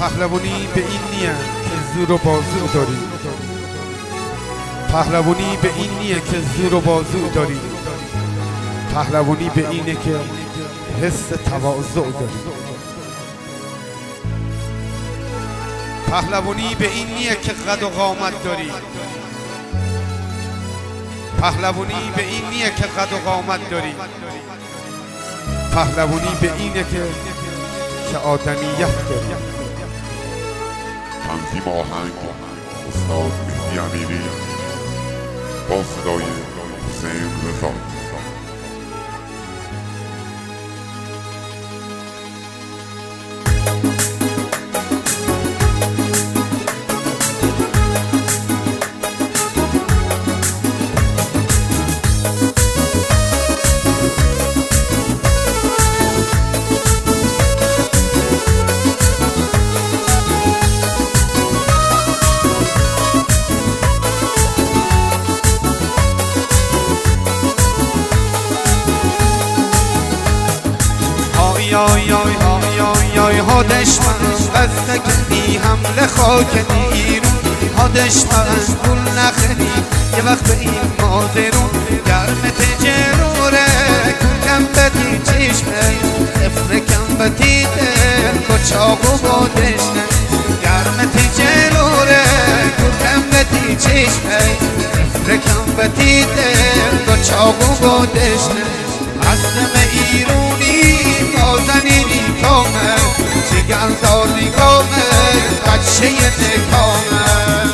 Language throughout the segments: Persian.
پهلوانی به این نیه که زور و بازو داری، پهلوانی به این نیه که زور و بازو داری، پهلوانی به اینه که حس تواضع داری. پهلوانی به این نیه که قد و قامت داری، پهلوانی به این نیه که قد و قامت داری، پهلوانی به اینه که آدمیت داری. تنظیم آهنگ استاد مهدی امیری با صدای حسین رضا. ها دشمن قصد کنی حمله خاک نیرون، ها دشمن گل نخری یه وقت به این مادرون، گرمت جروره کم بدی چشمه افرکم بدی دل کچاق و بادشنه، گرمت جروره کم بدی چشمه افرکم بدی دل کچاق و بادشنه. عزم ایرونی بازنی نیکامه جگر دار نیکامه بچه نکامه.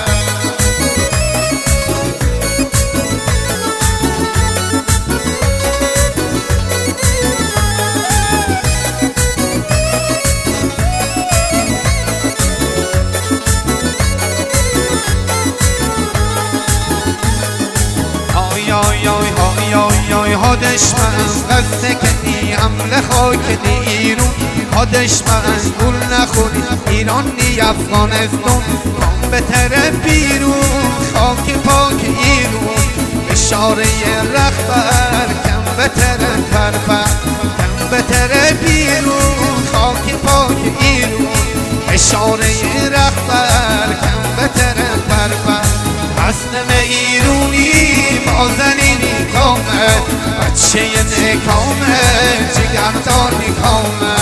ها دشمن قصد کنی حمله خاک نیرون، ها دشمن گل نخوری ایرانی افغانستان، کام بتره بیرون خاک پاک ایرون، اشاره رهبر کم بتره پرپر، کم بتره بیرون خاک پاک ایرون، اشاره رهبر کم بتره پرپر. حسن ایرونی بازنی نیکامه بچه نکامه جگردار نیکامه.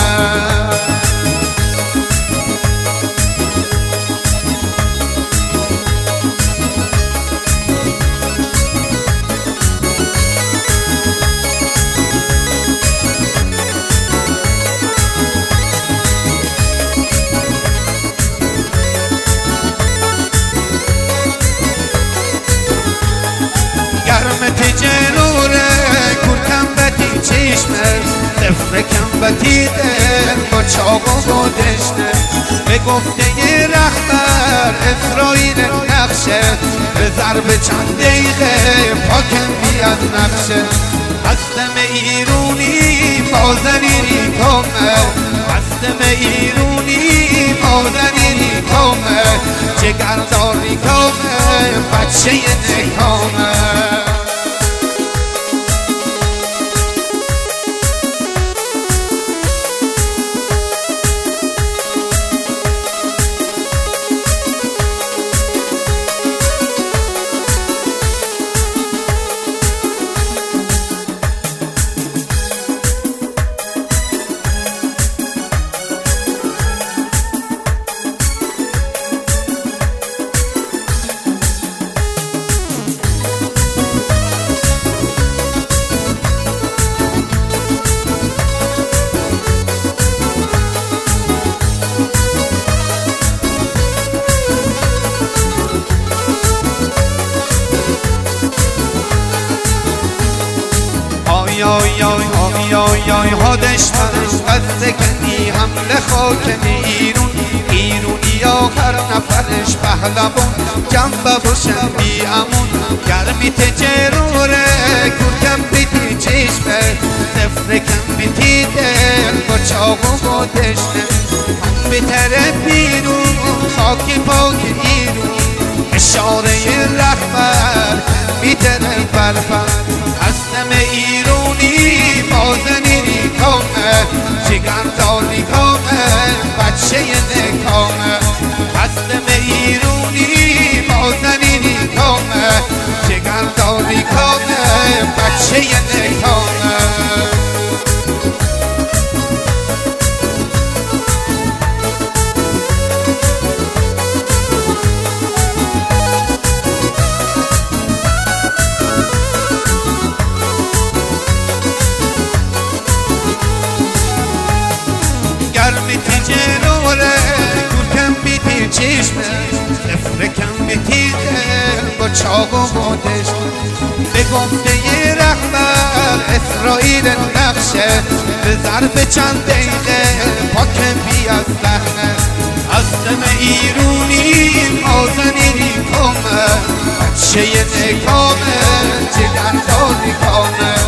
گرمت جروره کم بدی چشمه افرکم بدی دل با چاق و بادشنه، به گفته رهبر اسرائیل نقشه به ضرب چند دقیقه پاکم بیاد نقشه. هستم ایرونی بازنی نیکامه، هستم ایرونی بازنی نیکامه جگردار نیکامه بچه نکامه. ها دشمن قصد کنی حمله خاک نیرون، ایرونی آخر نفرش پهلوان جنبه باشن بی امون، گرمی تجروره کردم بیتی چشمه سفرکم بیتی دل با چاق و بادشنه، هم بتره بیرون خاک پاک ایرون، اشاره رهبر بیتره پرپر. هستم ایرونی بازنی نیکامه جگر دار نیکامه بچه نکامه. بچه نکامه گرمی تجروره گرکم بیدی چشمه افرکم بیتیده با چاق و بادش به گفته رحمت اسرائیل نقشه به ضرب چند دقیقه پاکم بی از لحنه از دم ایرونی مازنی نیکامه بچه نکامه جگر تا نیکامه